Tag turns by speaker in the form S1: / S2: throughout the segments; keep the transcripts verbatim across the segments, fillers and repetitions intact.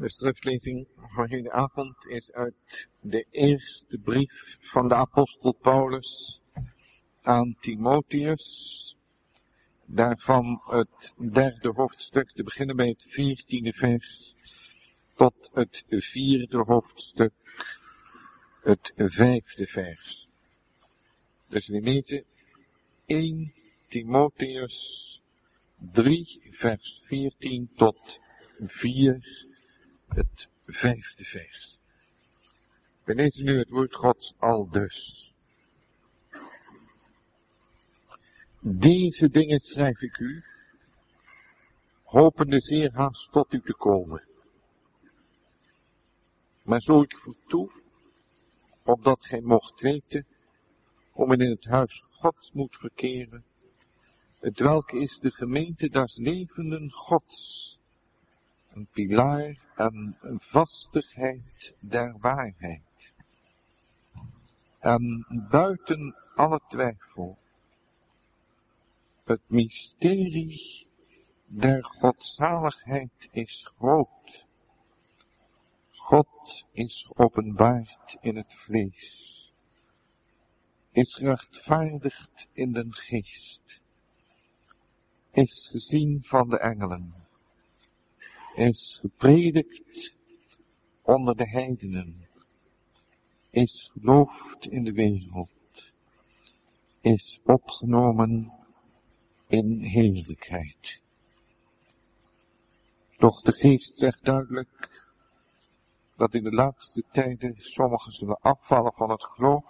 S1: De schriftlezing van hedenavond is uit de eerste brief van de apostel Paulus aan Timotheus. Daarvan het derde hoofdstuk, te beginnen bij het veertiende vers, tot het vierde hoofdstuk, het vijfde vers. Dus we lezen eerste Timotheus drie, vers veertien tot vier, het vijfde vers. We lezen nu het woord Gods aldus. Deze dingen schrijf ik u, hopende zeer haast tot u te komen. Maar zo ik vertoe, opdat gij mocht weten, hoe men in het huis Gods moet verkeren, het welke is de gemeente des levenden Gods, een pilaar en een vastigheid der waarheid. En buiten alle twijfel, het mysterie der godzaligheid is groot. God is geopenbaard in het vlees, is gerechtvaardigd in den geest, is gezien van de engelen, is gepredikt onder de heidenen, is geloofd in de wereld, is opgenomen in heerlijkheid. Doch de geest zegt duidelijk dat in de laatste tijden sommigen zullen afvallen van het geloof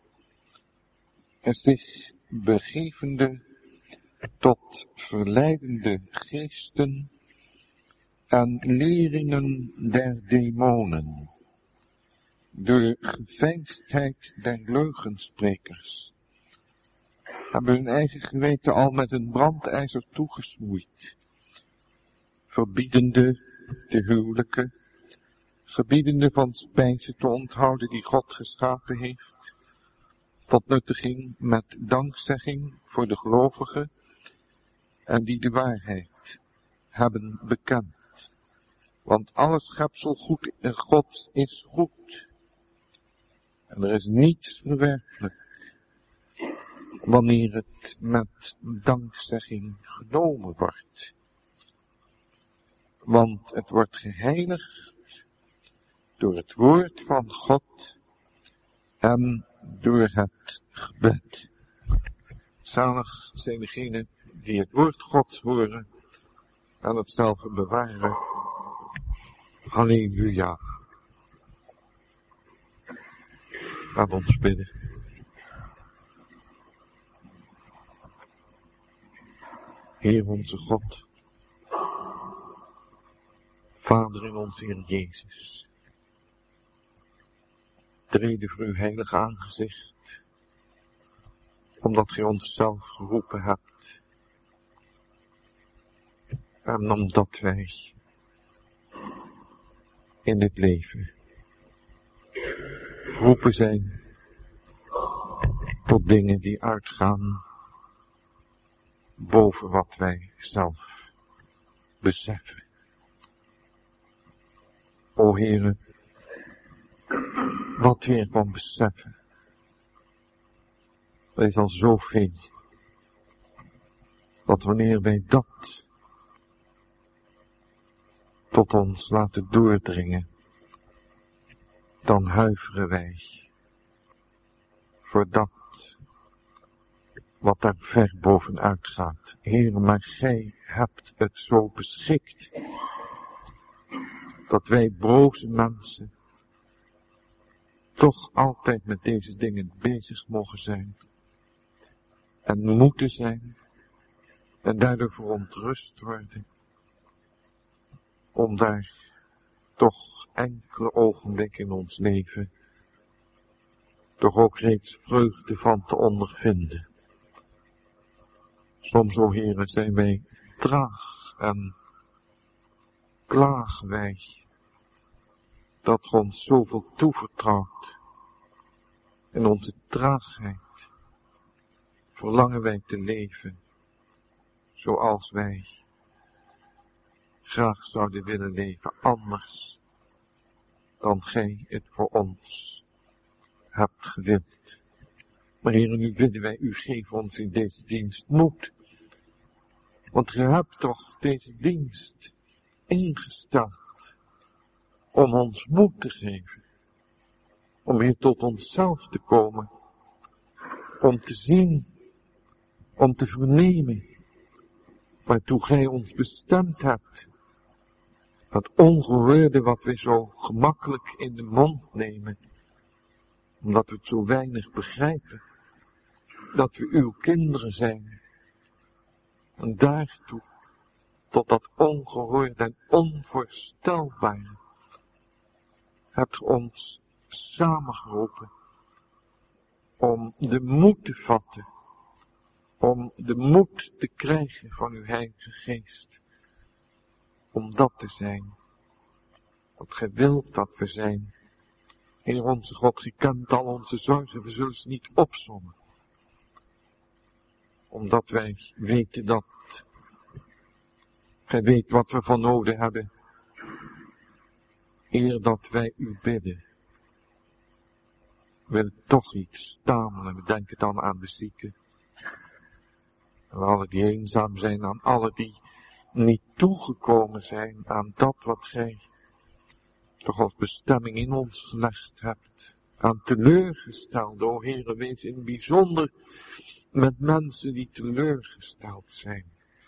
S1: en zich begevende tot verleidende geesten en leringen der demonen, door de geveinsdheid der leugensprekers, hebben hun eigen geweten al met een brandijzer toegesmoeid, verbiedende te huwelijken, gebiedende van spijzen te onthouden die God geschapen heeft, tot nuttiging met dankzegging voor de gelovigen en die de waarheid hebben bekend. Want alle schepsel goed in God is goed. En er is niets verwerpelijk wanneer het met dankzegging genomen wordt. Want het wordt geheiligd door het woord van God en door het gebed. Zalig zijn degenen die het woord Gods horen en het zelf bewaren. Halleluja. Laat ons bidden. Heer onze God, Vader in onze Heer Jezus, treden voor uw heilige aangezicht, omdat gij ons zelf geroepen hebt en omdat wij in dit leven geroepen zijn tot dingen die uitgaan boven wat wij zelf beseffen. O Heere, wat we ervan beseffen, dat is al zoveel, dat wanneer wij dat tot ons laten doordringen, dan huiveren wij voor dat wat daar ver bovenuit gaat. Heere, maar gij hebt het zo beschikt, dat wij broze mensen toch altijd met deze dingen bezig mogen zijn en moeten zijn en daardoor verontrust worden, om daar toch enkele ogenblikken in ons leven toch ook reeds vreugde van te ondervinden. Soms, o Heere, zijn wij traag en klagen wij dat God ons zoveel toevertrouwt. In onze traagheid verlangen wij te leven zoals wij graag zouden willen leven, anders dan gij het voor ons hebt gewild. Maar Heere, nu bidden wij u, geef ons in deze dienst moed. Want u hebt toch deze dienst ingesteld om ons moed te geven. Om weer tot onszelf te komen. Om te zien, om te vernemen waartoe gij ons bestemd hebt. Dat ongehoorde wat we zo gemakkelijk in de mond nemen, omdat we het zo weinig begrijpen, dat we uw kinderen zijn. En daartoe, tot dat ongehoorde en onvoorstelbare, hebt ge ons samengeroepen om de moed te vatten, om de moed te krijgen van uw Heilige Geest, om dat te zijn, wat gij wilt dat we zijn. Heer onze God, gij kent al onze zorgen, we zullen ze niet opsommen, omdat wij weten dat gij weet wat we van nodig hebben, eer dat wij u bidden. We willen toch iets stamelen, we denken dan aan de zieken, aan alle die eenzaam zijn, aan alle die niet toegekomen zijn aan dat wat gij toch als bestemming in ons gelegd hebt, aan teleurgesteld, o Heere, wees in het bijzonder met mensen die teleurgesteld zijn.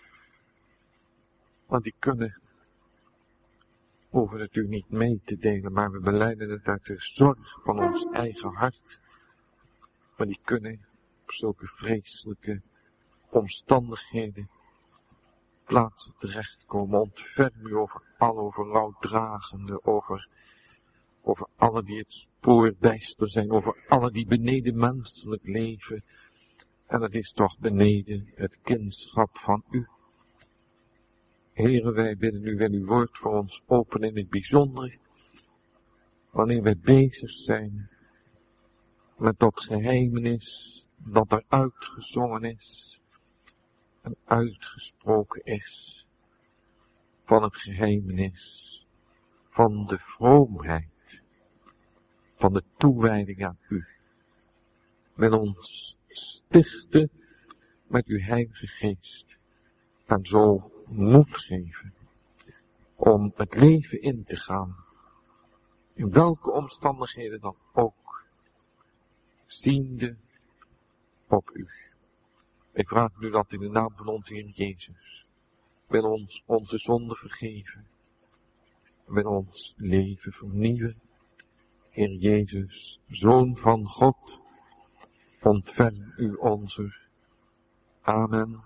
S1: Want die kunnen, hoeven het u niet mee te delen, maar we belijden het uit de zorg van ons eigen hart. Maar die kunnen op zulke vreselijke omstandigheden plaatsen terechtkomen. Ontferm u over al over rouwdragenden, over, over alle die het spoor bijster zijn, over alle die beneden menselijk leven. En het is toch beneden het kindschap van u. Heere, wij bidden u, wil uw woord voor ons openen in het bijzonder, wanneer wij bezig zijn met dat geheimenis dat er uitgezongen is en uitgesproken is van het geheimenis van de vroomheid, van de toewijding aan u. Wil ons stichten met uw Heilige Geest en zo moed geven om het leven in te gaan, in welke omstandigheden dan ook, ziende op u. Ik vraag nu dat in de naam van onze Heer Jezus, wil ons onze zonde vergeven, wil ons leven vernieuwen. Heer Jezus, Zoon van God, ontferm u onze. Amen.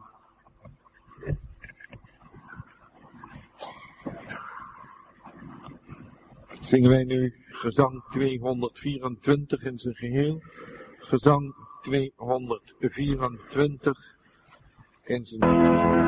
S1: Zingen wij nu gezang tweehonderdvierentwintig in zijn geheel. Gezang tweehonderdvierentwintig in zijn geheel.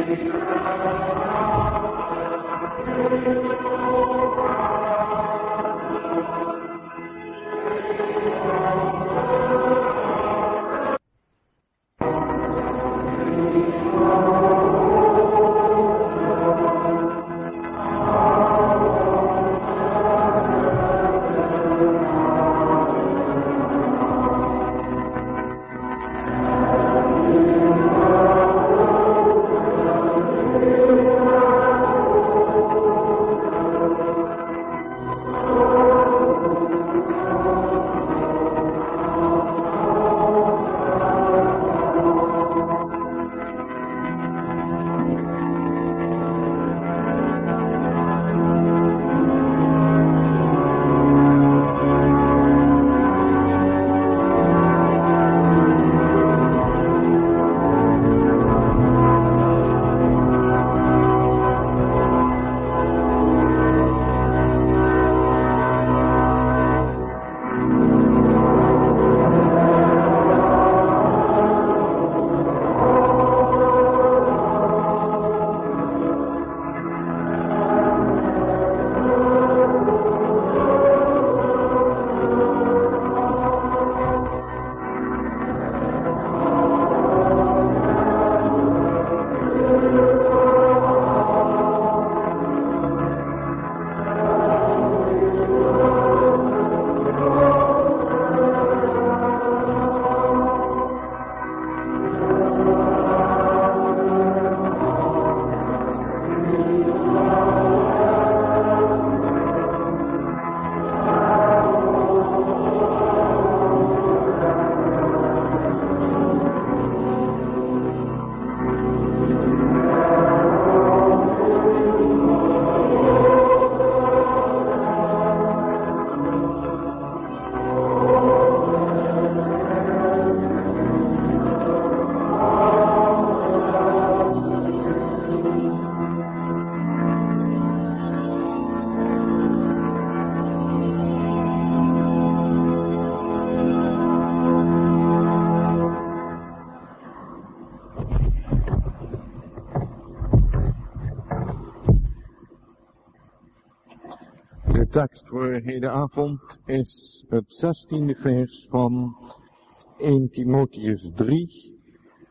S1: De tekst voor hedenavond is het zestiende vers van eerste Timotheus drie.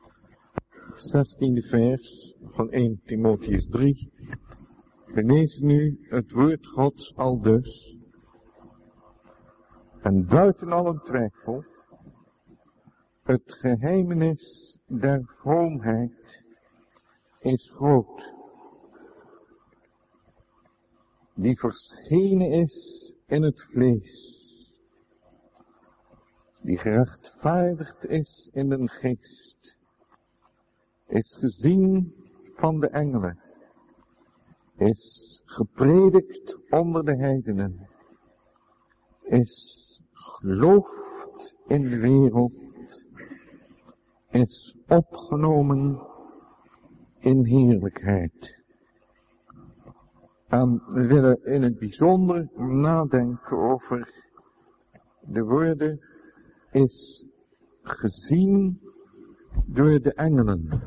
S1: zestiende vers van eerste Timotheus drie. We lezen nu het woord Gods aldus. En buiten alle twijfel, het geheimenis der vroomheid is groot, die verschenen is in het vlees, die gerechtvaardigd is in den geest, is gezien van de engelen, is gepredikt onder de heidenen, is geloofd in de wereld, is opgenomen in heerlijkheid. En we willen in het bijzonder nadenken over de woorden is gezien door de engelen.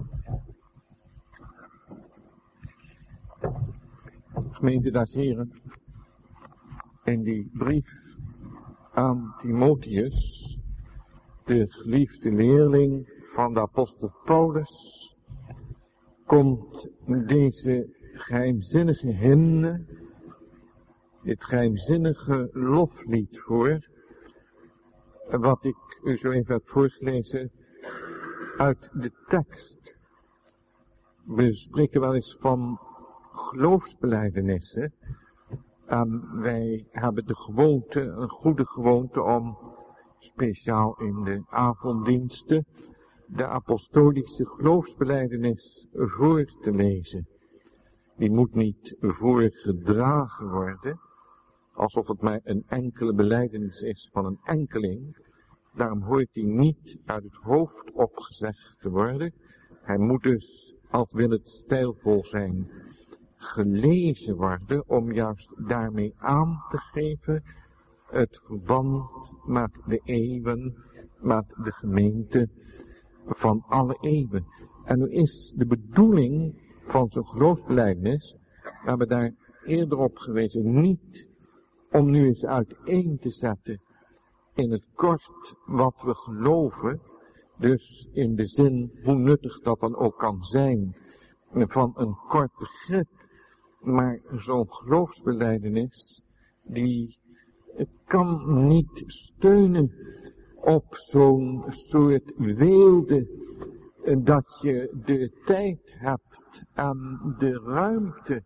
S1: Gemeente des Heren, in die brief aan Timotheus, de geliefde leerling van de apostel Paulus, komt deze geheimzinnige hymne, dit geheimzinnige loflied voor, wat ik u zo even heb voorgelezen uit de tekst. We spreken wel eens van geloofsbelijdenissen, en wij hebben de gewoonte, een goede gewoonte om, speciaal in de avonddiensten, de apostolische geloofsbelijdenis voor te lezen. Die moet niet voorgedragen worden, alsof het maar een enkele belijdenis is van een enkeling. Daarom hoort die niet uit het hoofd opgezegd te worden. Hij moet dus, als wil het stijlvol zijn, gelezen worden, om juist daarmee aan te geven het verband met de eeuwen, met de gemeente van alle eeuwen.
S2: En nu is de bedoeling van zo'n geloofsbelijdenis, we hebben daar eerder op gewezen, niet om nu eens uiteen te zetten in het kort wat we geloven, dus in de zin hoe nuttig dat dan ook kan zijn van een kort begrip, maar zo'n geloofsbelijdenis die kan niet steunen op zo'n soort weelde dat je de tijd hebt en de ruimte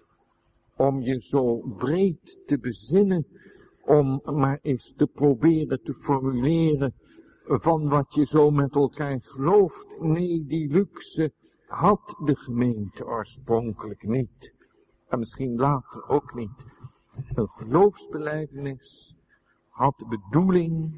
S2: om je zo breed te bezinnen, om maar eens te proberen te formuleren van wat je zo met elkaar gelooft. Nee, die luxe had de gemeente oorspronkelijk niet. En misschien later ook niet. Een geloofsbelijdenis had de bedoeling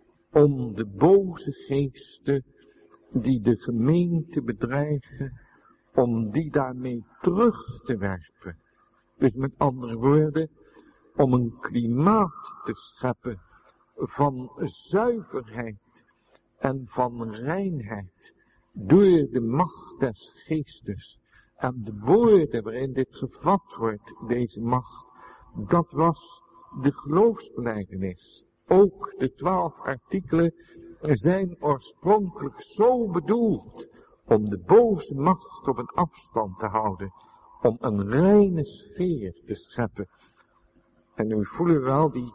S2: om de boze geesten die de gemeente bedreigen, om die daarmee terug te werpen. Dus met andere woorden, om een klimaat te scheppen van zuiverheid en van reinheid door de macht des geestes. En de woorden waarin dit gevat wordt, deze macht, dat was de geloofsbelijdenis. Ook de twaalf artikelen zijn oorspronkelijk zo bedoeld om de boze macht op een afstand te houden, om een reine sfeer te scheppen. En nu voelen we wel, die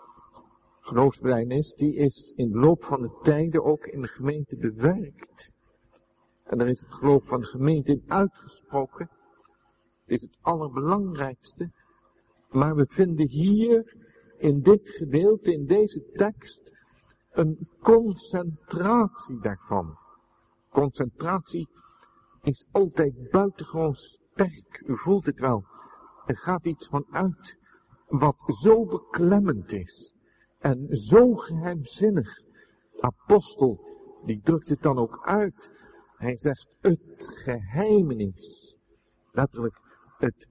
S2: geloofsbelijdenis, die is in de loop van de tijden ook in de gemeente bewerkt. En daar is het geloof van de gemeente in uitgesproken. Dit is het allerbelangrijkste. Maar we vinden hier, in dit gedeelte, in deze tekst, een concentratie daarvan. Concentratie is altijd buitengewoon sterk. U voelt het wel. Er gaat iets van uit wat zo beklemmend is en zo geheimzinnig. Apostel, die drukt het dan ook uit. Hij zegt het geheimenis, letterlijk het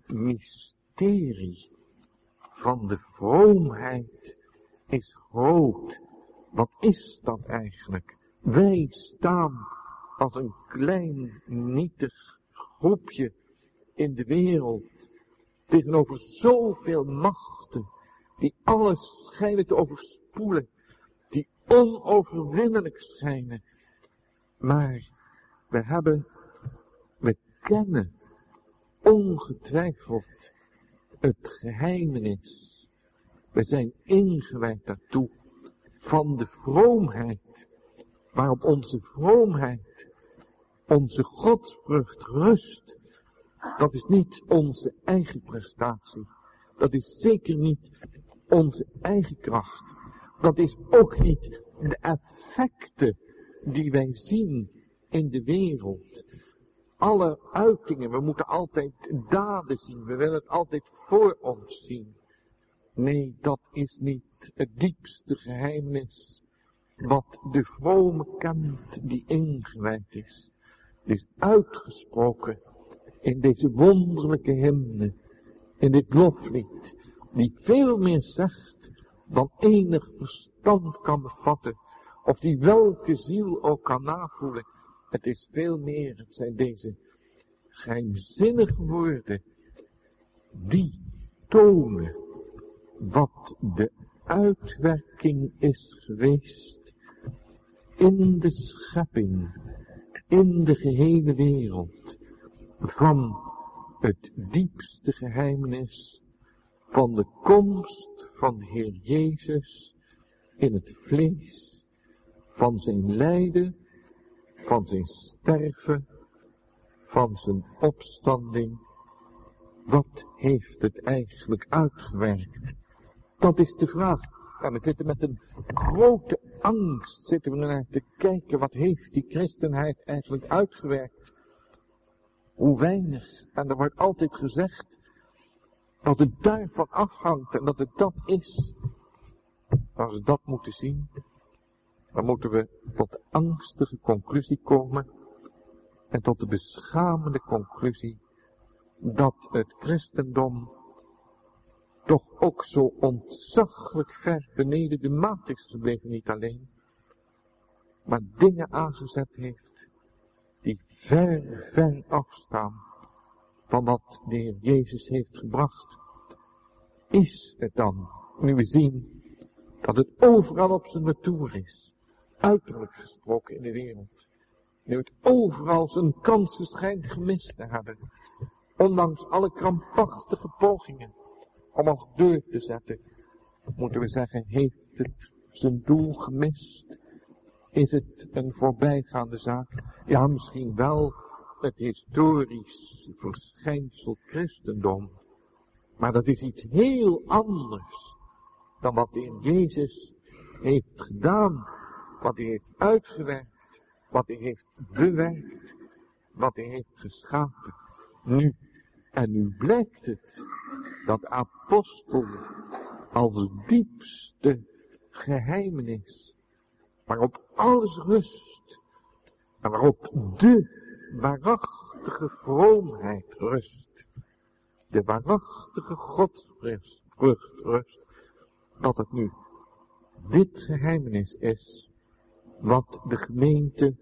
S2: mysterie van de vroomheid is groot. Wat is dat eigenlijk? Wij staan als een klein nietig groepje in de wereld tegenover zoveel machten die alles schijnen te overspoelen, die onoverwinnelijk schijnen. Maar we hebben, we kennen ongetwijfeld het geheimenis. We zijn ingewijd daartoe van de vroomheid, waarop onze vroomheid, onze godsvrucht rust. Dat is niet onze eigen prestatie. Dat is zeker niet onze eigen kracht. Dat is ook niet de effecten die wij zien in de wereld. Alle uitingen, we moeten altijd daden zien. We willen het altijd voor ons zien. Nee, dat is niet het diepste geheimnis wat de vrome kent die ingewijd is. Het is uitgesproken in deze wonderlijke hymne, in dit loflied, die veel meer zegt dan enig verstand kan bevatten, of die welke ziel ook kan navoelen. Het is veel meer, het zijn deze geheimzinnige woorden, die tonen wat de uitwerking is geweest in de schepping, in de gehele wereld, van het diepste geheimenis van de komst van Heer Jezus in het vlees, van zijn lijden, van zijn sterven, van zijn opstanding. Wat heeft het eigenlijk uitgewerkt? Dat is de vraag. En we zitten met een grote angst, zitten we naar te kijken, wat heeft die christenheid eigenlijk uitgewerkt? Hoe weinig. En er wordt altijd gezegd dat het daarvan afhangt en dat het dat is. Als we dat moeten zien, dan moeten we tot de angstige conclusie komen en tot de beschamende conclusie dat het christendom toch ook zo ontzaglijk ver beneden de maat is gebleven, niet alleen, maar dingen aangezet heeft die ver, ver afstaan van wat de Heer Jezus heeft gebracht. Is het dan, nu we zien dat het overal op zijn retour is, uiterlijk gesproken in de wereld, nu het overal zijn kansen schijnt gemist te hebben, ondanks alle krampachtige pogingen om ons deur te zetten, moeten we zeggen, heeft het zijn doel gemist? Is het een voorbijgaande zaak? Ja, misschien wel het historisch verschijnsel christendom. Maar dat is iets heel anders dan wat de Heer Jezus heeft gedaan. Wat hij heeft uitgewerkt. Wat hij heeft bewerkt. Wat hij heeft geschapen. Nu, en nu blijkt het dat de apostel als diepste geheimenis, waarop alles rust, en waarop de waarachtige vroomheid rust, de waarachtige godsvrucht rust, dat het nu dit geheimenis is, wat de gemeente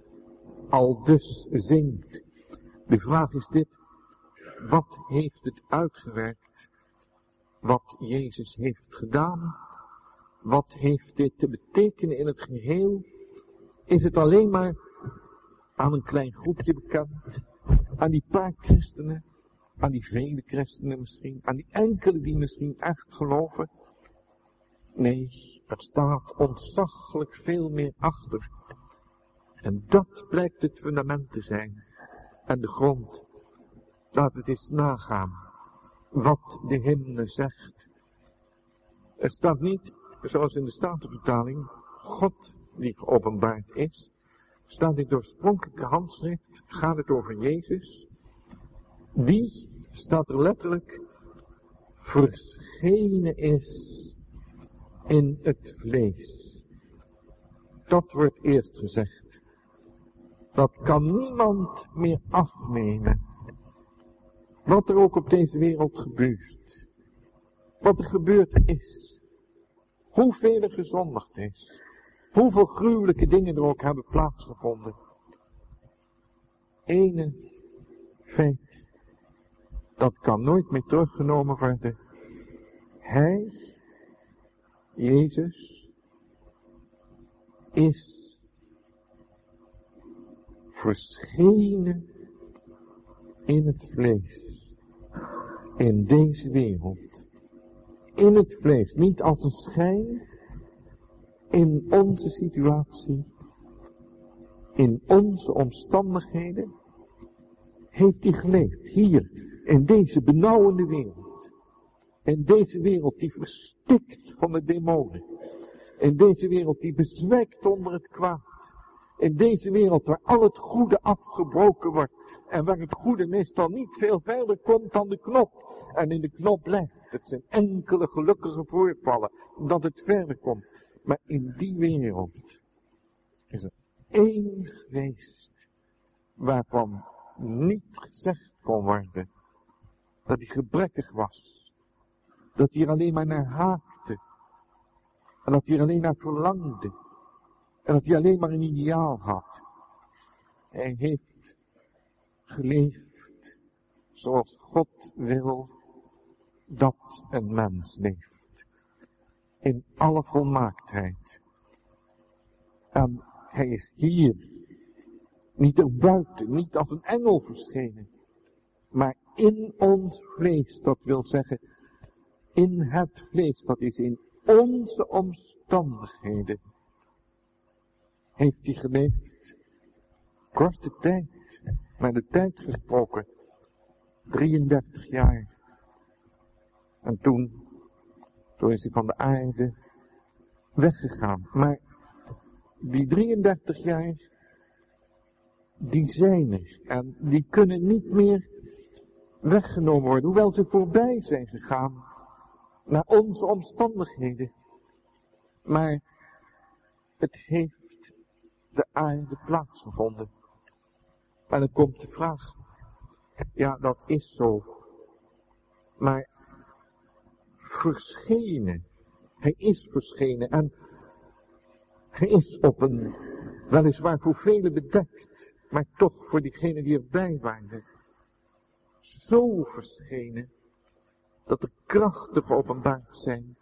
S2: al dus zingt. De vraag is dit, wat heeft het uitgewerkt, wat Jezus heeft gedaan? Wat heeft dit te betekenen in het geheel? Is het alleen maar aan een klein groepje bekend? Aan die paar christenen? Aan die vele christenen misschien? Aan die enkele die misschien echt geloven? Nee, er staat ontzaglijk veel meer achter. En dat blijkt het fundament te zijn. En de grond. Laten we het eens nagaan. Wat de hymne zegt. Er staat niet, zoals in de Statenvertaling, God die geopenbaard is. Staat in de oorspronkelijke handschrift, gaat het over Jezus. Die, staat er letterlijk, verschenen is in het vlees. Dat wordt eerst gezegd. Dat kan niemand meer afnemen. Wat er ook op deze wereld gebeurt. Wat er gebeurd is. Hoeveel er gezondigd is. Hoeveel gruwelijke dingen er ook hebben plaatsgevonden. Ene feit. Dat kan nooit meer teruggenomen worden. Hij, Jezus, is verschenen in het vlees. In deze wereld. In het vlees. Niet als een schijn. In onze situatie. In onze omstandigheden. Heeft hij geleefd. Hier. In deze benauwende wereld. In deze wereld die verstikt van de demonen. In deze wereld die bezwijkt onder het kwaad. In deze wereld waar al het goede afgebroken wordt. En waar het goede meestal niet veel verder komt dan de knop. En in de knop blijft. Het zijn enkele gelukkige voorvallen. Dat het verder komt. Maar in die wereld is er één geweest. Waarvan niet gezegd kon worden. Dat hij gebrekkig was. Dat hij er alleen maar naar haakte. En dat hij er alleen naar verlangde. En dat hij alleen maar een ideaal had. Hij heeft geleefd zoals God wil dat een mens leeft. In alle volmaaktheid. En hij is hier. Niet erbuiten, niet als een engel verschenen. Maar in ons vlees, dat wil zeggen, in het vlees, dat is in onze omstandigheden. Heeft hij geleefd. Korte tijd, maar de tijd gesproken. drieëndertig jaar. En toen, toen is hij van de aarde weggegaan. Maar die drieëndertig jaar, die zijn er. En die kunnen niet meer weggenomen worden. Hoewel ze voorbij zijn gegaan naar onze omstandigheden. Maar het heeft de aarde plaatsgevonden. En dan komt de vraag. Ja, dat is zo. Maar verschenen. Hij is verschenen. En hij is op een, weliswaar voor velen bedekt, maar toch voor diegenen die erbij waren, zo verschenen, dat er krachten geopenbaard zijn,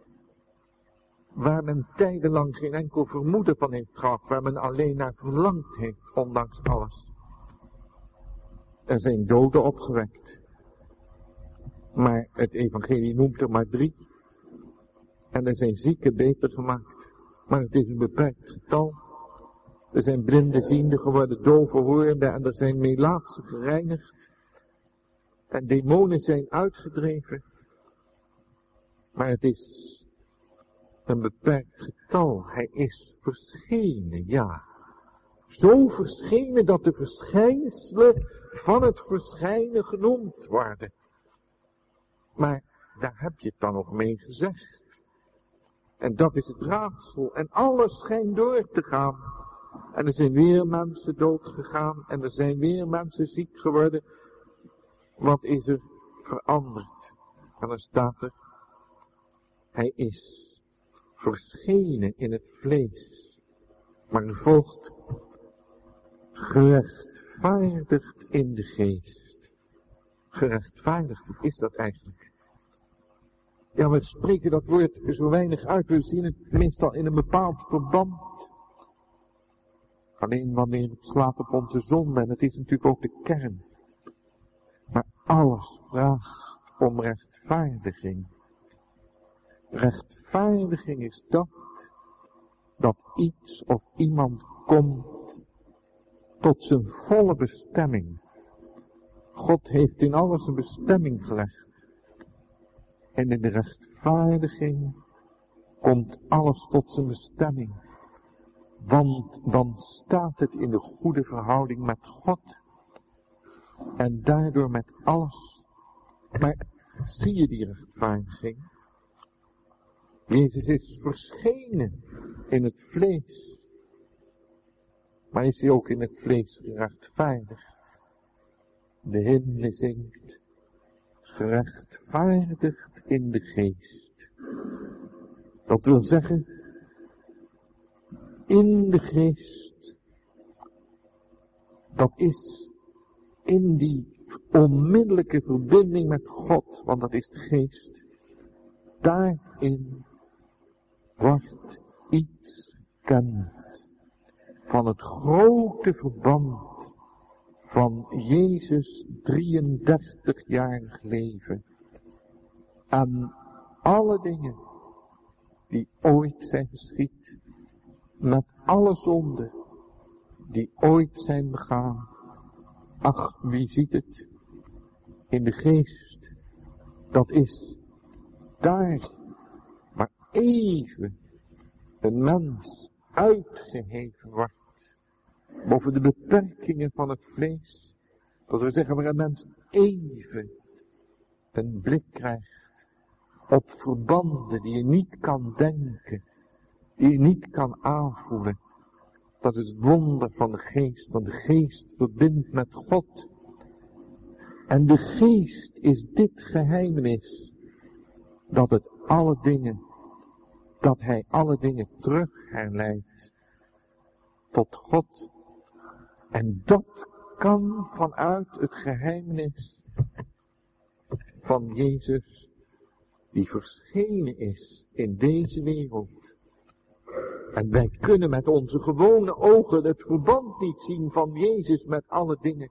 S2: waar men tijdenlang geen enkel vermoeden van heeft gehad, waar men alleen naar verlangd heeft, ondanks alles. Er zijn doden opgewekt, maar het evangelie noemt er maar drie. En er zijn zieken beter gemaakt, maar het is een beperkt getal. Er zijn blinden ziende geworden, doven hoorende en er zijn melaatsen gereinigd. En demonen zijn uitgedreven. Maar het is een beperkt getal. Hij is verschenen, ja. Zo verschenen dat de verschijnselen van het verschijnen genoemd worden. Maar daar heb je het dan nog mee gezegd. En dat is het raadsel. En alles schijnt door te gaan. En er zijn weer mensen dood gegaan. En er zijn weer mensen ziek geworden. Wat is er veranderd? En dan staat er, hij is verschenen in het vlees. Maar er volgt, gerechtvaardigd in de geest. Gerechtvaardigd, wat is dat eigenlijk? Ja, we spreken dat woord zo weinig uit. We zien het meestal in een bepaald verband. Alleen wanneer het slaat op onze zonde. En het is natuurlijk ook de kern. Maar alles vraagt om rechtvaardiging. Rechtvaardiging is dat. Dat iets of iemand komt tot zijn volle bestemming. God heeft in alles een bestemming gelegd. En in de rechtvaardiging komt alles tot zijn bestemming. Want dan staat het in de goede verhouding met God. En daardoor met alles. Maar zie je die rechtvaardiging? Jezus is verschenen in het vlees. Maar is hij ook in het vlees gerechtvaardigd? De hymne zingt, gerechtvaardigd in de geest. Dat wil zeggen, in de geest, dat is in die onmiddellijke verbinding met God, want dat is de geest, daarin wordt iets gekend van het grote verband van Jezus drieëndertigjarig leven. En alle dingen die ooit zijn geschied, met alle zonden die ooit zijn begaan. Ach, wie ziet het? In de geest. Dat is daar maar even een mens uitgeheven wordt. Boven de beperkingen van het vlees. Dat we zeggen, waar een mens even een blik krijgt op verbanden die je niet kan denken, die je niet kan aanvoelen. Dat is het wonder van de geest, want de geest verbindt met God. En de geest is dit geheimenis, dat het alle dingen, dat hij alle dingen terug herleidt tot God. En dat kan vanuit het geheimenis van Jezus, die verschenen is in deze wereld. En wij kunnen met onze gewone ogen het verband niet zien van Jezus met alle dingen.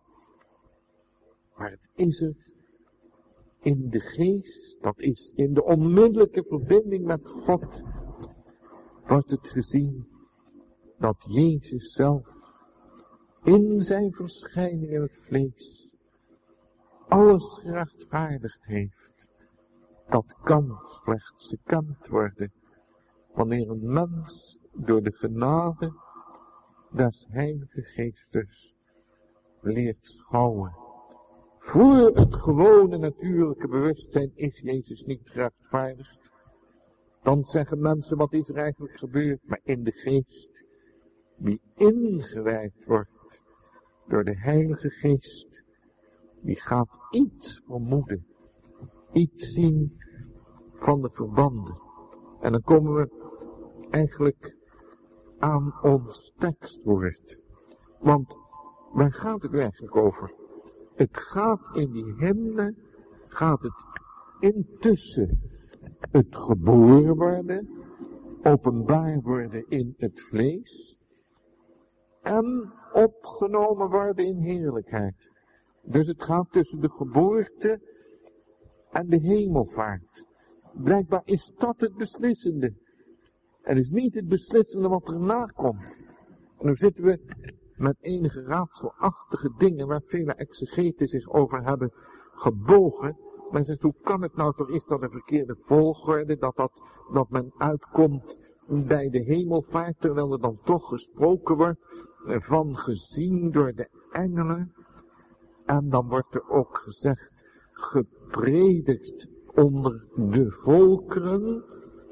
S2: Maar het is er in de geest, dat is in de onmiddellijke verbinding met God, wordt het gezien dat Jezus zelf in zijn verschijning in het vlees alles gerechtvaardigd heeft. Dat kan slechts gekend worden wanneer een mens door de genade des Heilige Geestes leert schouwen. Voor het gewone natuurlijke bewustzijn is Jezus niet gerechtvaardigd. Dan zeggen mensen, wat is er eigenlijk gebeurd? Maar in de geest, wie ingewijd wordt door de Heilige Geest, die gaat iets vermoeden, iets zien van de verbanden. En dan komen we eigenlijk aan ons tekstwoord. Want Waar gaat het eigenlijk over? Het gaat in die hymne, gaat het intussen het geboren worden, openbaar worden in het vlees en opgenomen worden in heerlijkheid. Dus het gaat tussen de geboorte en de hemelvaart. Blijkbaar is dat het beslissende. En is niet het beslissende wat erna komt. En nu zitten we met enige raadselachtige dingen waar vele exegeten zich over hebben gebogen. Men zegt, hoe kan het nou toch, is dat een verkeerde volgorde, dat, dat, dat men uitkomt bij de hemelvaart, terwijl er dan toch gesproken wordt van gezien door de engelen. En dan wordt er ook gezegd, gepredikt onder de volkeren.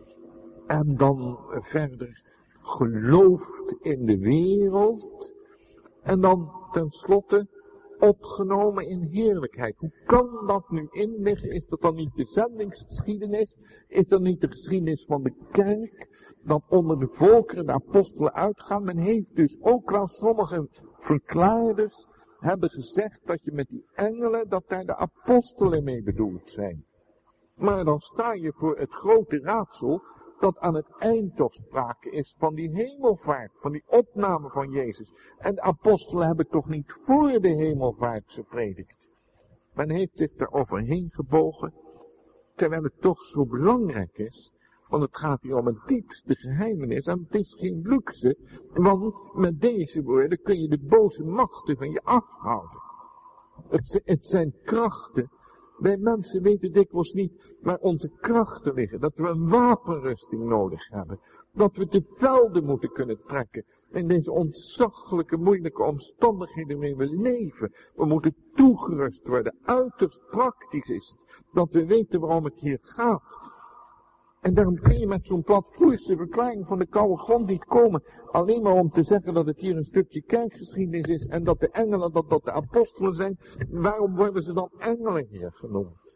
S2: En dan verder geloofd in de wereld. En dan tenslotte opgenomen in heerlijkheid. Hoe kan dat nu inliggen? Is dat dan niet de zendingsgeschiedenis? Is dat niet de geschiedenis van de kerk? Dat onder de volkeren de apostelen uitgaan. Men heeft dus ook wel sommige verklaarders hebben gezegd dat je met die engelen, dat daar de apostelen mee bedoeld zijn. Maar dan sta je voor het grote raadsel dat aan het eind toch sprake is van die hemelvaart, van die opname van Jezus. En de apostelen hebben toch niet voor de hemelvaart gepredikt. Men heeft zich er overheen gebogen, terwijl het toch zo belangrijk is, want het gaat hier om het diepste geheimenis en het is geen luxe, want met deze woorden kun je de boze machten van je afhouden. Het, het zijn krachten. Wij mensen weten dikwijls niet waar onze krachten liggen. Dat we een wapenrusting nodig hebben. Dat we de velden moeten kunnen trekken. In deze ontzaglijke, moeilijke omstandigheden waarin we leven. We moeten toegerust worden. Uiterst praktisch is het. Dat we weten waarom het hier gaat. En daarom kun je met zo'n platvloerse verklaring van de koude grond niet komen. Alleen maar om te zeggen dat het hier een stukje kerkgeschiedenis is. En dat de engelen, dat dat de apostelen zijn. Waarom worden ze dan engelen hier genoemd?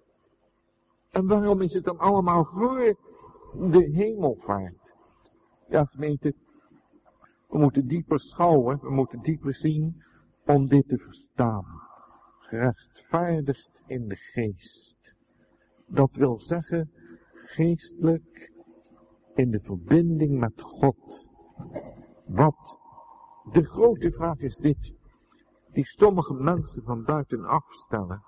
S2: En waarom is het dan allemaal voor de hemelvaart? Ja, gemeente, we moeten dieper schouwen. We moeten dieper zien om dit te verstaan. Gerechtvaardigd in de geest. Dat wil zeggen, geestelijk in de verbinding met God. Wat de grote vraag is dit, die sommige mensen van buitenaf stellen.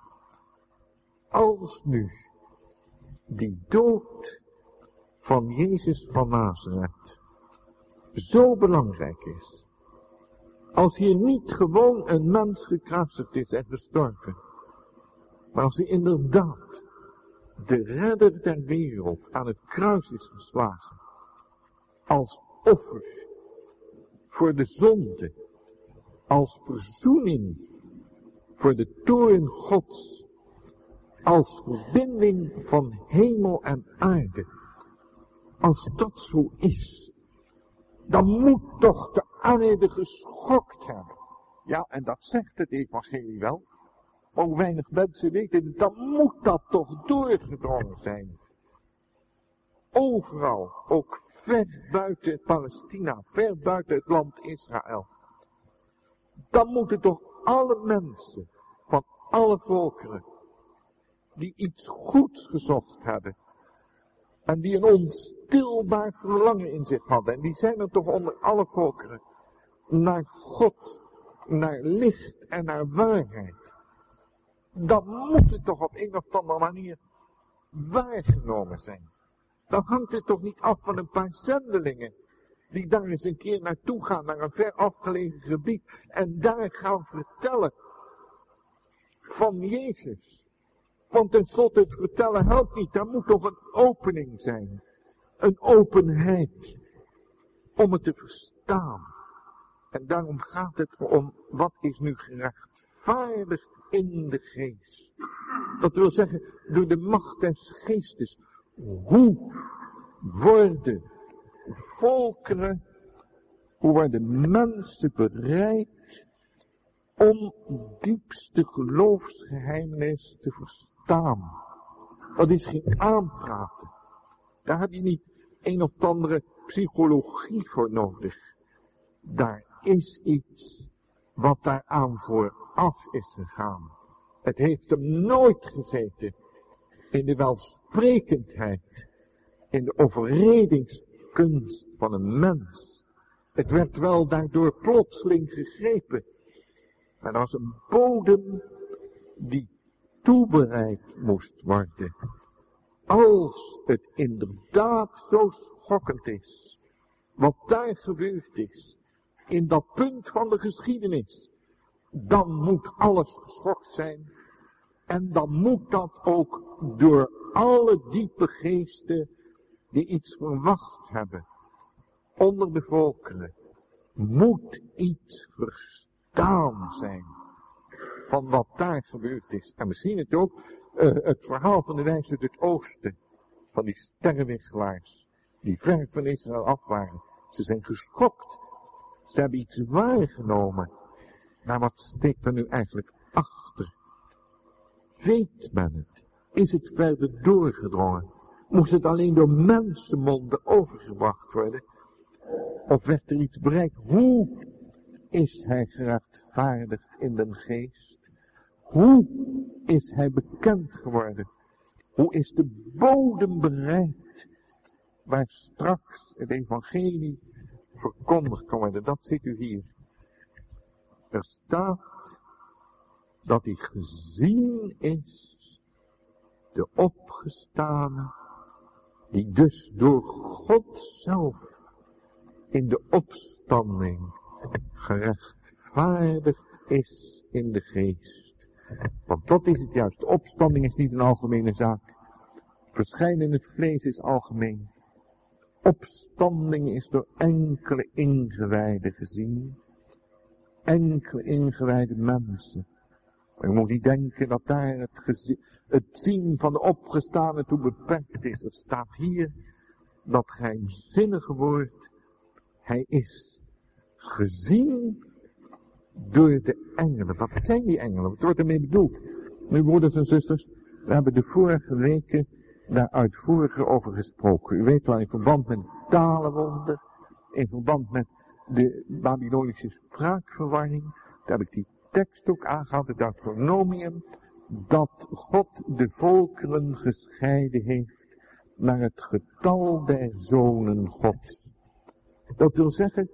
S2: Als nu die dood van Jezus van Nazareth zo belangrijk is, als hier niet gewoon een mens gekruisigd is en gestorven, maar als hij inderdaad de redder der wereld aan het kruis is geslagen, als offer voor de zonde, als verzoening voor de toorn Gods, als verbinding van hemel en aarde. Als dat zo is, dan moet toch de aarde geschokt hebben. Ja, en dat zegt het evangelie wel. Ook weinig mensen weten het, dan moet dat toch doorgedrongen zijn. Overal, ook ver buiten Palestina, ver buiten het land Israël. Dan moeten toch alle mensen, van alle volkeren, die iets goeds gezocht hebben, en die een onstilbaar verlangen in zich hadden, en die zijn er toch onder alle volkeren, naar God, naar licht en naar waarheid. Dan moet het toch op een of andere manier waargenomen zijn. Dan hangt het toch niet af van een paar zendelingen, die daar eens een keer naartoe gaan, naar een ver afgelegen gebied, en daar gaan vertellen van Jezus. Want tenslotte het vertellen helpt niet, daar moet toch een opening zijn. Een openheid om het te verstaan. En daarom gaat het om, wat is nu gerechtvaardigd in de geest. Dat wil zeggen, door de macht des geestes. Hoe worden volkeren, hoe worden mensen bereid om diepste geloofsgeheimnis te verstaan? Dat is geen aanpraten. Daar heb je niet een of andere psychologie voor nodig. Daar is iets wat daaraan vooraf is gegaan. Het heeft hem nooit gezeten in de welsprekendheid, in de overredingskunst van een mens. Het werd wel daardoor plotseling gegrepen. Maar er was een bodem die toebereid moest worden. Als het inderdaad zo schokkend is, wat daar gebeurd is, in dat punt van de geschiedenis, dan moet alles geschokt zijn. En dan moet dat ook door alle diepe geesten die iets verwacht hebben, onder de volkeren, moet iets verstaan zijn van wat daar gebeurd is. En we zien het ook, uh, het verhaal van de wijs uit het oosten, van die sterrenwichelaars, die ver van Israël af waren. Ze zijn geschokt. Ze hebben iets waargenomen. Maar wat steekt er nu eigenlijk achter? Weet men het? Is het verder doorgedrongen? Moest het alleen door mensenmonden overgebracht worden? Of werd er iets bereikt? Hoe is hij gerechtvaardigd in den geest? Hoe is hij bekend geworden? Hoe is de bodem bereid waar straks het evangelie verkondigd kan worden? Dat ziet u hier. Er staat dat hij gezien is, de opgestane, die dus door God zelf in de opstanding gerechtvaardigd is in de geest. Want dat is het juist. De opstanding is niet een algemene zaak. Verschijnen in het vlees is algemeen. Opstanding is door enkele ingewijden gezien. Enkele ingewijde mensen. Maar je moet niet denken dat daar het, gezien, het zien van de opgestane toe beperkt is. Er staat hier dat geheimzinnige woord. Hij is gezien door de engelen. Wat zijn die engelen? Wat wordt ermee bedoeld? Nu, broeders en zusters, we hebben de vorige weken daar uitvoeriger over gesproken. U weet wel, in verband met het talenwonder, in verband met de Babylonische spraakverwarring, daar heb ik die tekst ook aangehaald, het Deuteronomium, dat God de volkeren gescheiden heeft naar het getal der zonen Gods. Dat wil zeggen,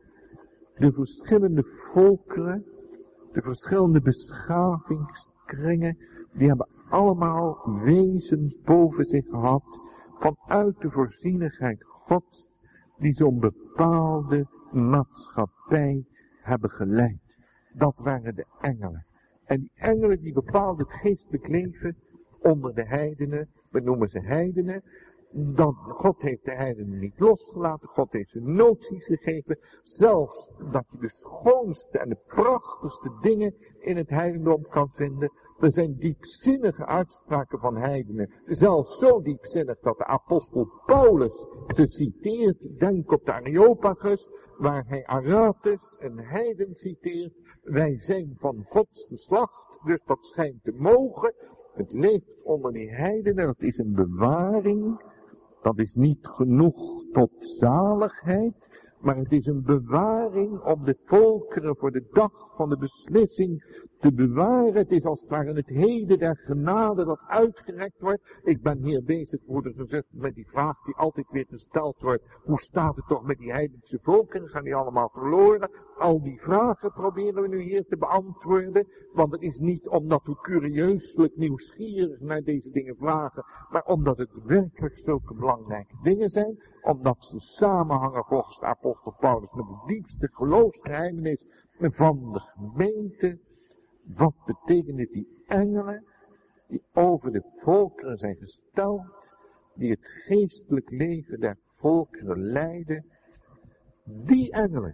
S2: de verschillende volkeren, de verschillende beschavingskringen, die hebben allemaal wezens boven zich gehad, vanuit de voorzienigheid Gods, die zo'n bepaalde maatschappij hebben geleid. Dat waren de engelen. En die engelen die bepaalden het geestelijk leven onder de heidenen, we noemen ze heidenen. Dan, God heeft de heidenen niet losgelaten, God heeft ze noties gegeven, zelfs dat je de schoonste en de prachtigste dingen in het heidendom kan vinden. Er zijn diepzinnige uitspraken van heidenen, zelfs zo diepzinnig dat de apostel Paulus ze citeert. Denk op de Areopagus, waar hij Aratus, een heiden, citeert. Wij zijn van Gods geslacht, dus dat schijnt te mogen. Het leeft onder die heidenen, dat is een bewaring. Dat is niet genoeg tot zaligheid, maar het is een bewaring om de volkeren voor de dag van de beslissing te bewaren. Het is als het ware het heden der genade dat uitgerekt wordt. Ik ben hier bezig, broeders en zusters, met die vraag die altijd weer gesteld wordt. Hoe staat het toch met die heidense volkeren? Gaan die allemaal verloren? Al die vragen proberen we nu hier te beantwoorden. Want het is niet omdat we curieuselijk nieuwsgierig naar deze dingen vragen, maar omdat het werkelijk zulke belangrijke dingen zijn. Omdat ze samenhangen volgens de apostel Paulus met de diepste geloofsgeheimenis van de gemeente. Wat betekenen die engelen die over de volkeren zijn gesteld, die het geestelijk leven der volkeren leiden? Die engelen,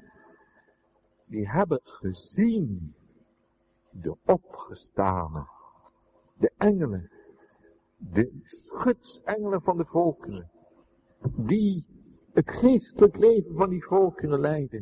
S2: die hebben gezien de opgestane, de engelen, de schutsengelen van de volkeren, die het geestelijk leven van die volkeren leiden,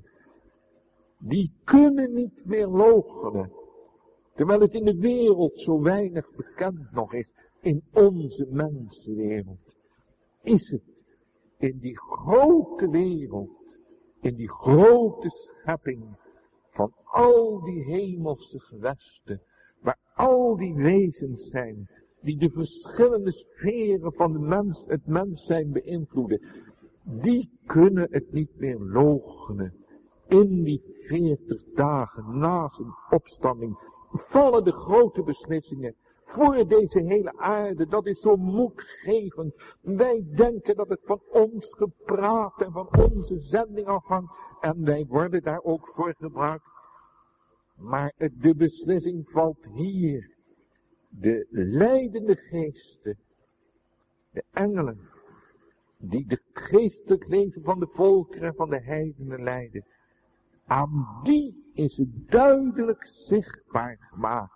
S2: die kunnen niet meer loochenen. Terwijl het in de wereld zo weinig bekend nog is, in onze mensenwereld, is het in die grote wereld, in die grote schepping van al die hemelse gewesten, waar al die wezens zijn, die de verschillende sferen van de mens, het mens zijn beïnvloeden, die kunnen het niet meer loochenen. In die veertig dagen na zijn opstanding vallen de grote beslissingen voor deze hele aarde. Dat is zo moedgevend. Wij denken dat het van ons gepraat en van onze zending afhangt. En wij worden daar ook voor gebruikt. Maar de beslissing valt hier. De leidende geesten, de engelen, die de geestelijk leven van de volkeren en van de heidenen leiden. Aan die is het duidelijk zichtbaar gemaakt.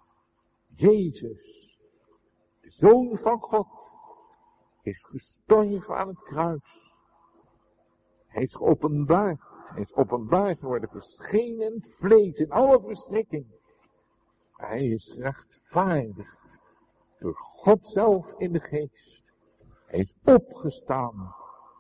S2: Jezus, de Zoon van God, is gestorven aan het kruis. Hij is geopenbaard. Hij is openbaar geworden, verschenen in het vlees, in alle verschrikking. Hij is rechtvaardigd door God zelf in de geest. Hij is opgestaan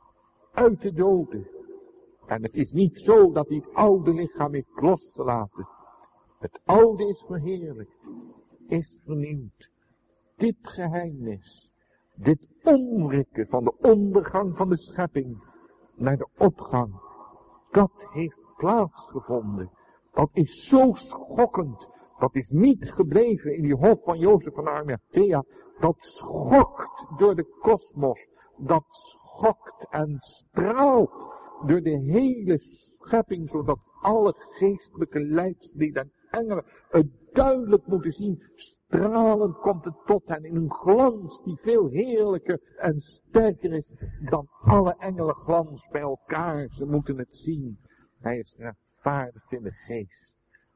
S2: uit de doden. En het is niet zo dat hij het oude lichaam heeft losgelaten. Het oude is verheerlijkt, is vernieuwd. Dit geheimnis, dit omrikken van de ondergang van de schepping naar de opgang, dat heeft plaatsgevonden. Dat is zo schokkend. Dat is niet gebleven in die hof van Jozef van Arimathea. Dat schokt door de kosmos. Dat schokt en straalt door de hele schepping, zodat alle geestelijke leidslieden en engelen het duidelijk moeten zien. Stralend komt het tot hen in een glans die veel heerlijker en sterker is dan alle engelen glans bij elkaar. Ze moeten het zien. Hij is rechtvaardig in de geest.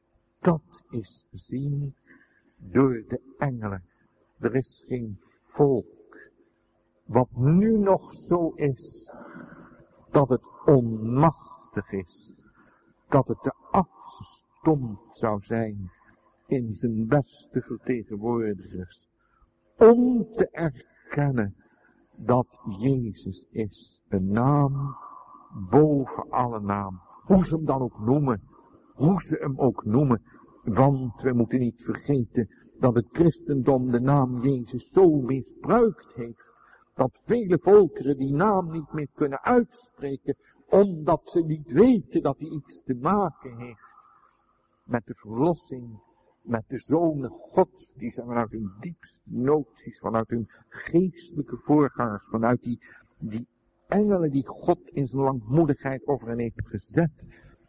S2: Dat is gezien door de engelen. Er is geen volk wat nu nog zo is dat het onmachtig is, dat het te afgestompt zou zijn in zijn beste vertegenwoordigers, om te erkennen dat Jezus is een naam boven alle naam. Hoe ze hem dan ook noemen, hoe ze hem ook noemen, want we moeten niet vergeten dat het christendom de naam Jezus zo misbruikt heeft, dat vele volkeren die naam niet meer kunnen uitspreken, omdat ze niet weten dat hij iets te maken heeft met de verlossing, met de zonen Gods, die zijn vanuit hun diepste noties, vanuit hun geestelijke voorgangers, vanuit die, die engelen die God in zijn langmoedigheid over hen heeft gezet.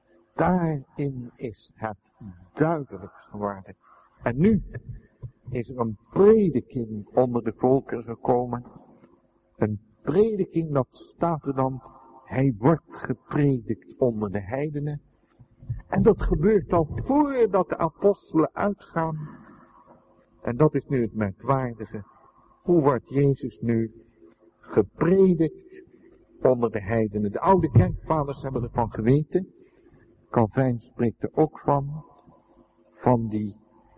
S2: Daarin is het duidelijk geworden. En nu is er een prediking onder de volkeren gekomen. Een prediking, dat staat er dan, hij wordt gepredikt onder de heidenen. En dat gebeurt al voordat de apostelen uitgaan. En dat is nu het merkwaardige. Hoe wordt Jezus nu gepredikt onder de heidenen? De oude kerkvaders hebben ervan geweten. Calvijn spreekt er ook van. Van die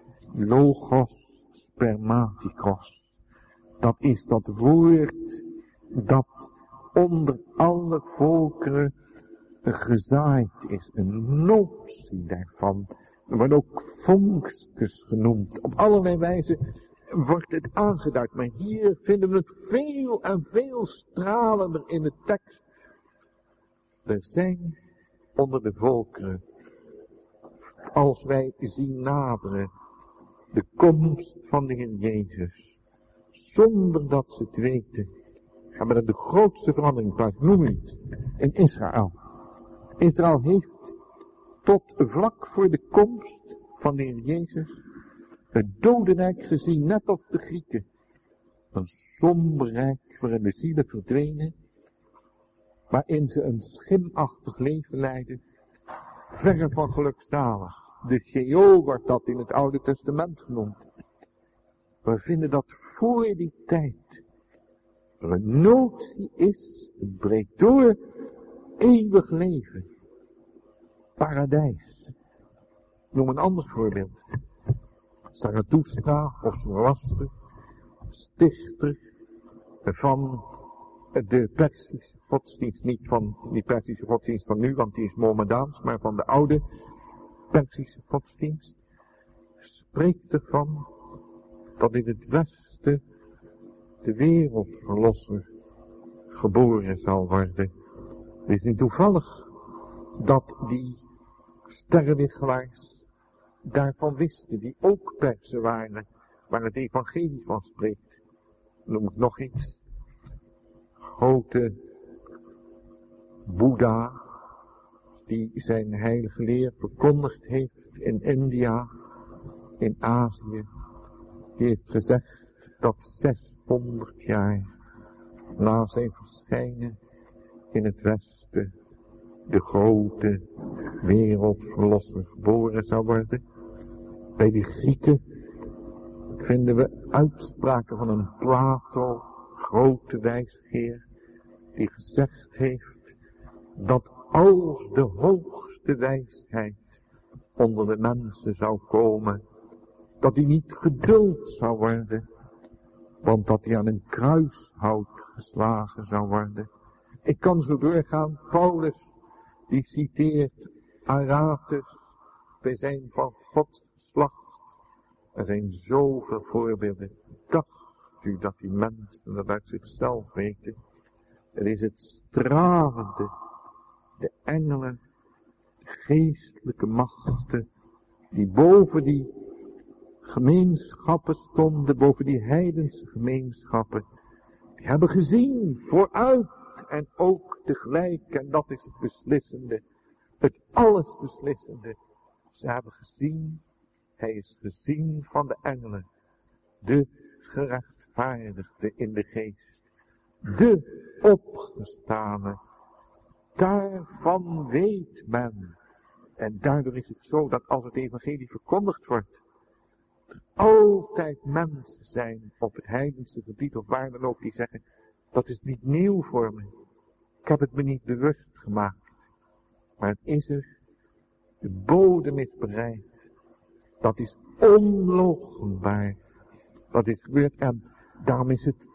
S2: logos spermatikos. Dat is dat woord dat onder alle volkeren gezaaid is. Een notie daarvan. Er wordt ook vonkskus genoemd. Op allerlei wijzen wordt het aangeduid. Maar hier vinden we het veel en veel stralender in de tekst. Er zijn onder de volkeren, als wij zien naderen, de komst van de Heer Jezus, zonder dat ze het weten, hebben er de grootste verandering plaats. Noem iets. In Israël. Israël heeft tot vlak voor de komst van de Heer Jezus het dodenrijk gezien, net als de Grieken. Een somber rijk waarin de zielen verdwenen, waarin ze een schimachtig leven leiden, verre van gelukzalig. De Sheol wordt dat in het Oude Testament genoemd. We vinden dat voor die tijd er een notie is, het breekt door, eeuwig leven. Paradijs. Noem een ander voorbeeld. Zarathustra of Zoroaster, stichter van de Perzische godsdienst, niet van die Perzische godsdienst van nu, want die is Mohammedaans, maar van de oude Perzische godsdienst spreekt ervan dat in het Westen de wereldverlosser geboren zal worden. Het is niet toevallig dat die sterrenwichelaars daarvan wisten, die ook Persen waren, waar het evangelie van spreekt. Noem ik nog iets. Grote Boeddha, die zijn heilige leer verkondigd heeft in India, in Azië, die heeft gezegd dat zeshonderd jaar na zijn verschijnen in het Westen de grote wereldverlosser geboren zou worden. Bij de Grieken vinden we uitspraken van een Plato, grote wijsgeer, die gezegd heeft dat als de hoogste wijsheid onder de mensen zou komen, dat die niet geduld zou worden, want dat die aan een kruishout geslagen zou worden. Ik kan zo doorgaan. Paulus, die citeert Aratus bij zijn van Gods geslacht. Er zijn zoveel voorbeelden. Dacht u dat die mensen dat uit zichzelf weten? Er is het stralende, de engelen, de geestelijke machten, die boven die gemeenschappen stonden, boven die heidense gemeenschappen. Die hebben gezien, vooruit en ook tegelijk, en dat is het beslissende, het alles beslissende. Ze hebben gezien, hij is gezien van de engelen, de gerechtvaardigde in de geest, de opgestane. Daarvan weet men. En daardoor is het zo dat als het evangelie verkondigd wordt, er altijd mensen zijn op het heidense gebied of waar dan ook die zeggen, dat is niet nieuw voor me. Ik heb het me niet bewust gemaakt. Maar het is er. De bodem is bereid. Dat is onloochenbaar. Dat is gebeurd en daarom is het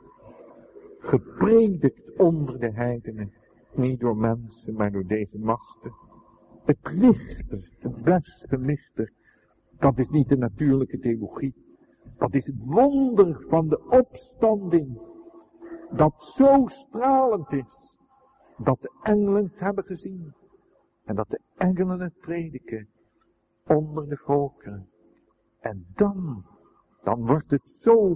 S2: gepredikt onder de heidenen. Niet door mensen, maar door deze machten. Het lichter, het beste lichter, dat is niet de natuurlijke theologie. Dat is het wonder van de opstanding. Dat zo stralend is, dat de engelen het hebben gezien. En dat de engelen het prediken onder de volkeren. En dan, dan wordt het zo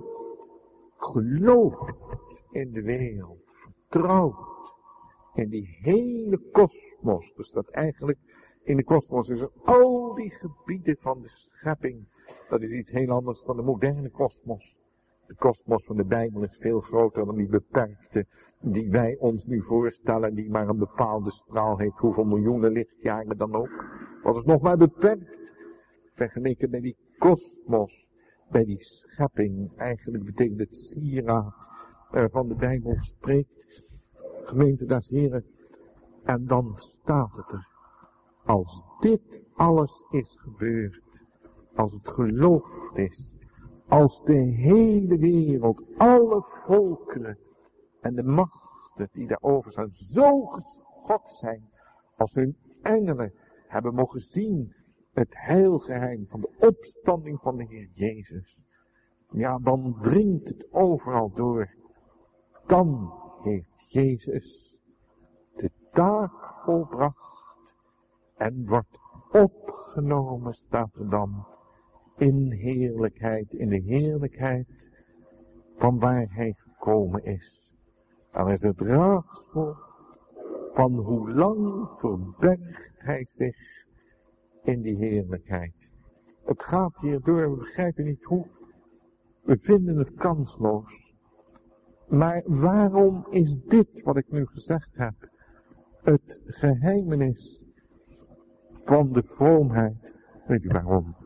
S2: geloofd in de wereld, vertrouwd in die hele kosmos. Dus dat eigenlijk in de kosmos is er al die gebieden van de schepping. Dat is iets heel anders dan de moderne kosmos. De kosmos van de Bijbel is veel groter dan die beperkte die wij ons nu voorstellen, die maar een bepaalde straal heeft, hoeveel miljoenen lichtjaren dan ook. Dat is nog maar beperkt vergeleken bij die kosmos, bij die schepping. Eigenlijk betekent het sieraad waarvan de Bijbel spreekt. Gemeente des Heren. En dan staat het er. Als dit alles is gebeurd, als het geloofd is, als de hele wereld, alle volkeren en de machten die daarover zijn, zo geschokt zijn, als hun engelen hebben mogen zien het heilgeheim van de opstanding van de Heer Jezus. Ja, dan dringt het overal door. Dan heeft Jezus de taak volbracht en wordt opgenomen, staat er dan, in heerlijkheid, in de heerlijkheid van waar hij gekomen is. Dan is het raadsel van hoe lang verbergt hij zich in die heerlijkheid. Het gaat hier door, we begrijpen niet hoe. We vinden het kansloos. Maar waarom is dit wat ik nu gezegd heb het geheimenis van de vroomheid? Weet u waarom?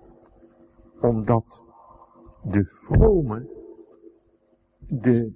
S2: Omdat de vrome de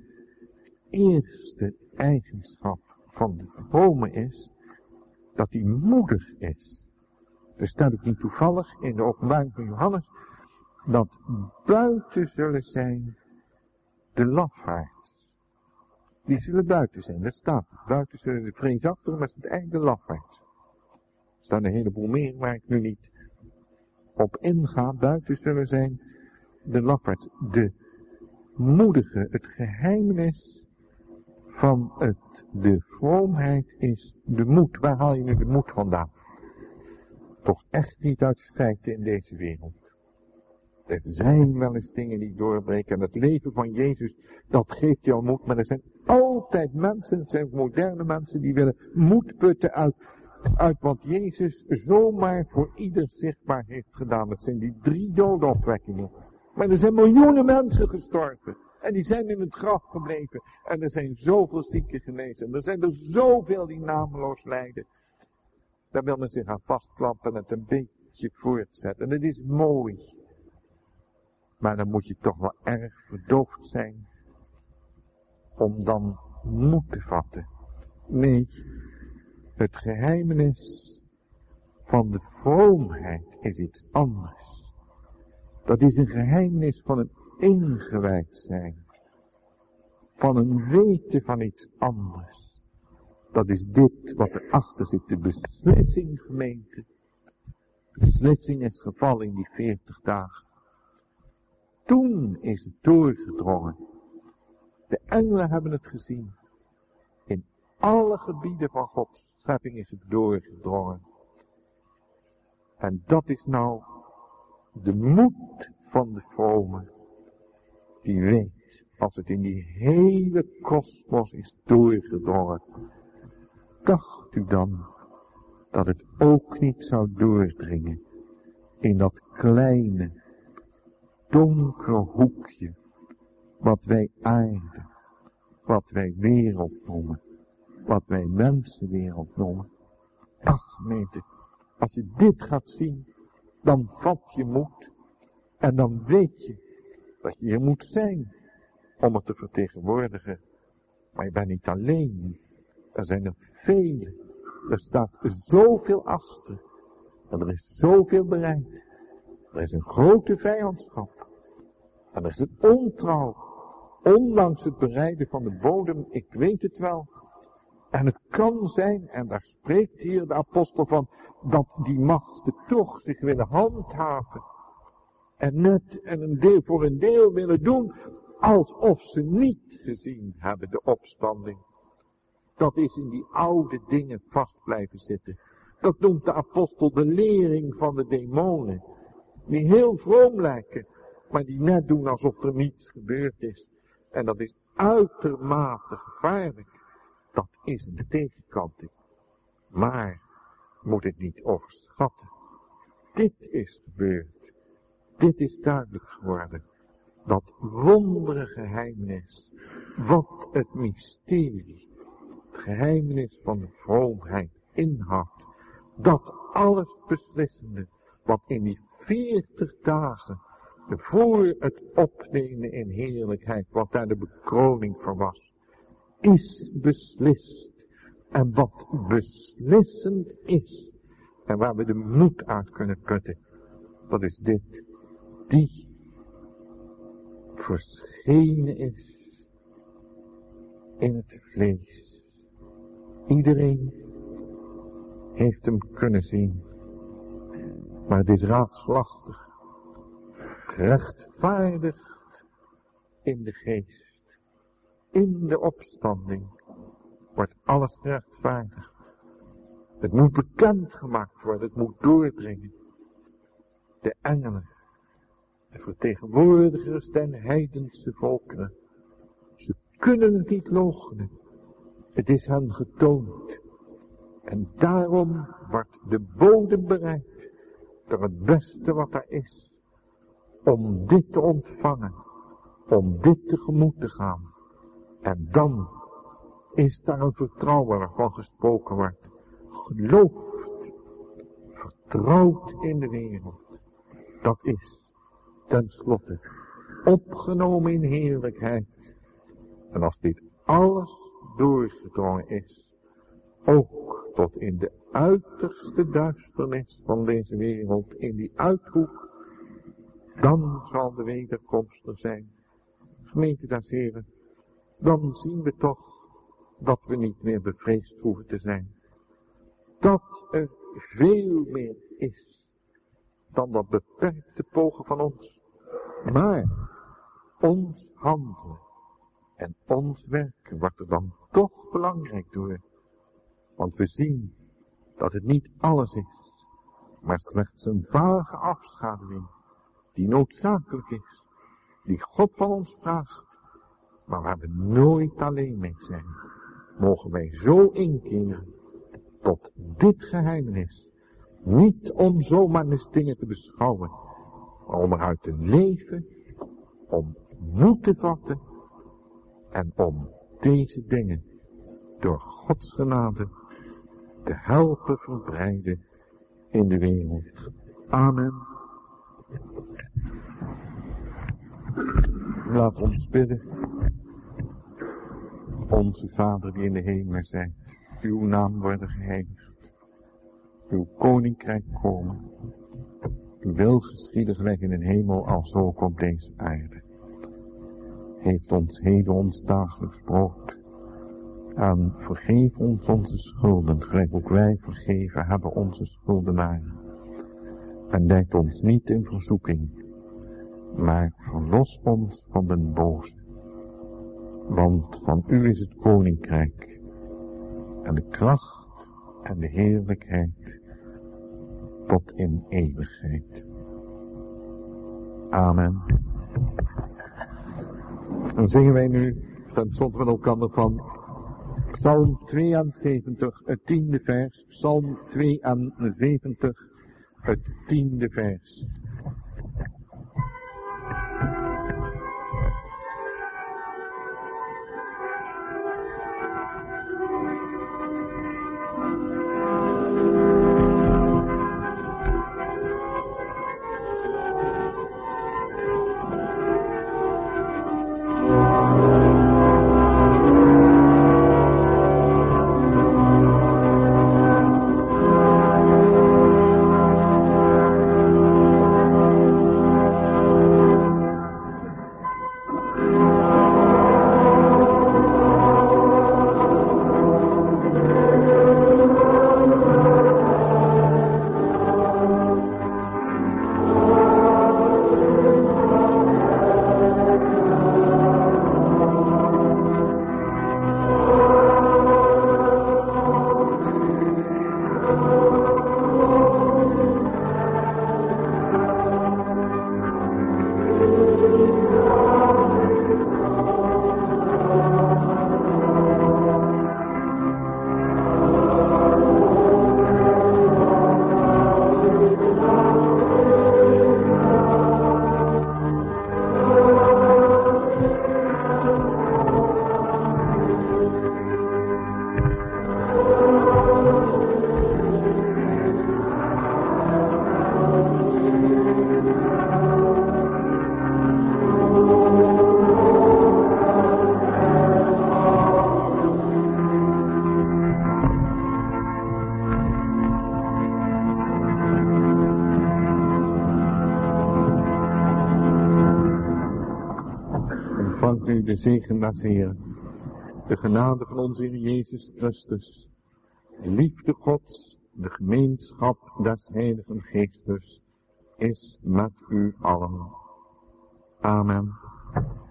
S2: eerste eigenschap van de vrome is dat hij moedig is. Er staat ook niet toevallig in de openbaring van Johannes dat buiten zullen zijn de lafaards. Die zullen buiten zijn, dat staat. Buiten zullen de vreesachtigen, maar het is het eind de lafaards. Er staan een heleboel meer waar ik nu niet op inga, buiten zullen zijn de lafaards. De moedige, het geheimenis van het, de vroomheid is de moed. Waar haal je nu de moed vandaan? Toch echt niet uit feiten in deze wereld. Er zijn wel eens dingen die doorbreken. En het leven van Jezus, dat geeft jou moed. Maar er zijn altijd mensen, het zijn moderne mensen, die willen moed putten uit, uit wat Jezus zomaar voor ieder zichtbaar heeft gedaan. Dat zijn die drie dodenopwekkingen. Maar er zijn miljoenen mensen gestorven. En die zijn in het graf gebleven. En er zijn zoveel zieken genezen. En er zijn er zoveel die nameloos lijden. Daar wil men zich aan vastklampen en het een beetje voortzetten. En het is mooi. Maar dan moet je toch wel erg verdoofd zijn. Om dan moed te vatten. Nee. Het geheimenis van de vroomheid is iets anders. Dat is een geheimenis van een ingewijd zijn. Van een weten van iets anders. Dat is dit wat erachter zit. De beslissing, gemeente. De beslissing is gevallen in die veertig dagen. Toen is het doorgedrongen. De engelen hebben het gezien. In alle gebieden van Gods schepping is het doorgedrongen. En dat is nou de moed van de vrome. Die weet, als het in die hele kosmos is doorgedrongen. Dacht u dan dat het ook niet zou doordringen in dat kleine, donkere hoekje, wat wij aarde, wat wij wereld noemen, wat wij mensenwereld noemen. Ach, gemeente, als je dit gaat zien, dan vat je moed en dan weet je dat je hier moet zijn om het te vertegenwoordigen. Maar je bent niet alleen. Er zijn er velen. Er staat zoveel achter. En er is zoveel bereid. Er is een grote vijandschap. En er is een ontrouw. Ondanks het bereiden van de bodem, ik weet het wel. En het kan zijn, en daar spreekt hier de apostel van, dat die machten toch zich willen handhaven. En net en een deel voor een deel willen doen, alsof ze niet gezien hebben de opstanding. Dat is in die oude dingen vast blijven zitten. Dat noemt de apostel de lering van de demonen. Die heel vroom lijken, maar die net doen alsof er niets gebeurd is. En dat is uitermate gevaarlijk. Dat is een tegenkanting. Maar moet het niet overschatten. Dit is gebeurd. Dit is duidelijk geworden. Dat wondere geheimenis. Wat het mysterie. Het geheimenis van de vroomheid inhoudt. Dat alles beslissende. Wat in die veertig dagen. Voor het opnemen in heerlijkheid. Wat daar de bekroning voor was. Is beslist. En wat beslissend is. En waar we de moed uit kunnen putten. Dat is dit. Die verschenen is in het vlees. Iedereen heeft hem kunnen zien. Maar het is raadslachtig. Gerechtvaardigd in de geest. In de opstanding wordt alles gerechtvaardigd. Het moet bekendgemaakt worden, het moet doordringen. De engelen, de vertegenwoordigers der heidense volkeren, ze kunnen het niet loochenen. Het is hen getoond. En daarom wordt de bodem bereid door het beste wat er is. Om dit te ontvangen, om dit tegemoet te gaan. En dan is daar een vertrouwen waarvan gesproken wordt. Gelooft, vertrouwt in de wereld. Dat is, tenslotte, opgenomen in heerlijkheid. En als dit alles doorgedrongen is, ook tot in de uiterste duisternis van deze wereld, in die uithoek, dan zal de wederkomst er zijn. Gemeente des Heren, dan zien we toch dat we niet meer bevreesd hoeven te zijn. Dat er veel meer is dan dat beperkte pogen van ons. Maar ons handelen en ons werken wordt er dan toch belangrijk door. Want we zien dat het niet alles is, maar slechts een vage afschaduwing die noodzakelijk is, die God van ons vraagt, maar waar we nooit alleen mee zijn. Mogen wij zo inkeren tot dit geheimenis, niet om zomaar eens dingen te beschouwen, maar om eruit te leven, om moed te vatten en om deze dingen door Gods genade te helpen verbreiden in de wereld. Amen. Laat ons bidden. Onze Vader die in de hemel zijt, uw naam worden geheiligd. Uw koninkrijk komen. Uw wil geschieden gelijk in de hemel als ook op deze aarde. Geef ons heden ons dagelijks brood. En vergeef ons onze schulden, gelijk ook wij vergeven hebben onze schuldenaren. En leid ons niet in verzoeking, maar verlos ons van den boze. Want van u is het koninkrijk, en de kracht en de heerlijkheid, tot in eeuwigheid. Amen. Dan zingen wij nu, ten slotte van elkaar van Psalm tweeënzeventig, het tiende vers. Psalm tweeënzeventig, het tiende vers. De zegen des Heeren, de genade van onze Heer Jezus Christus, de liefde Gods, de gemeenschap des Heiligen Geestes, is met u allen. Amen.